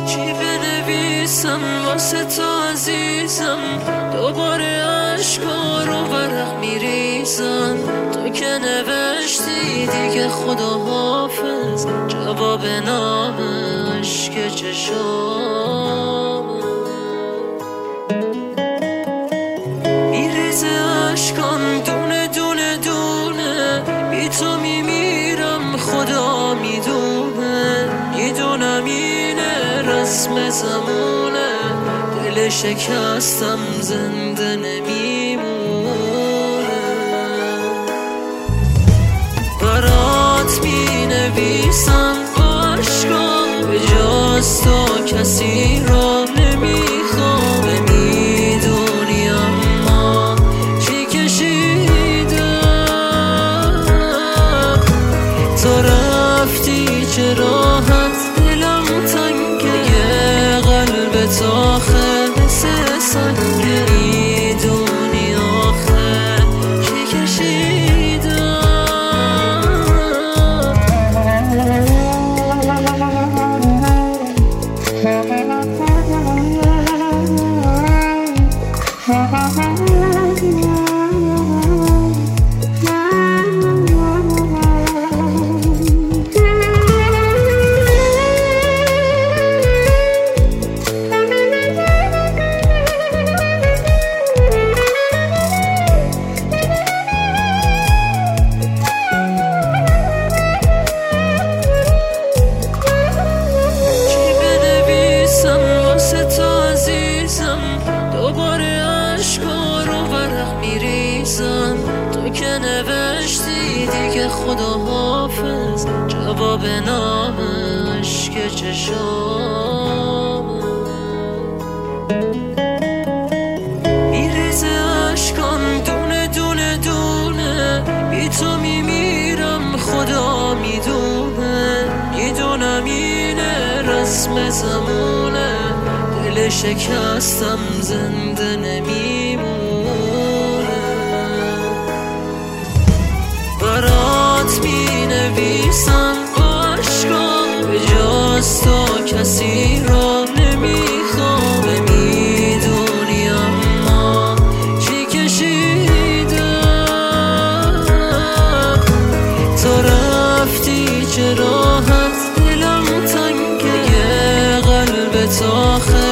چی بنویسم واسه تو عزیزم، دوباره عشقا رو ورق میریزم. تو که نوشتی دیگه خدا حافظ، جواب نامه عشق چشام میریزه. عشقام دونه دونه دونه، بی تو میمیرم خدا میدونه. میدونم اینه رسم زمونه، دل شکستم زنده نمیمونه. برات مینویسم عشقام، به جز تو کسی را نمیخوام. نمیدونی اما چی کشیدم، تو رفتی چه راحت دلم تنگه. یه قلب تاخه مثل سنگه، میدونی آخه چی کشیدم. دوباره عشقا رو ورق میریزم. تو که نوشتی دیگه خدا حافظ، جواب نامه عشق چشام میریزه. عشقام دونه دونه دونه، بی تو میمیرم خدا میدونه. میدونم اینه رسم زمونه، دل شکستم زنده نمیمونه. برات مینویسم عشقام، به جز تو کسی را نمیخوام. نمیدونی اما چی کشیدم، تو رفتی چه راحت دلم تنگه. یه قلب تاخه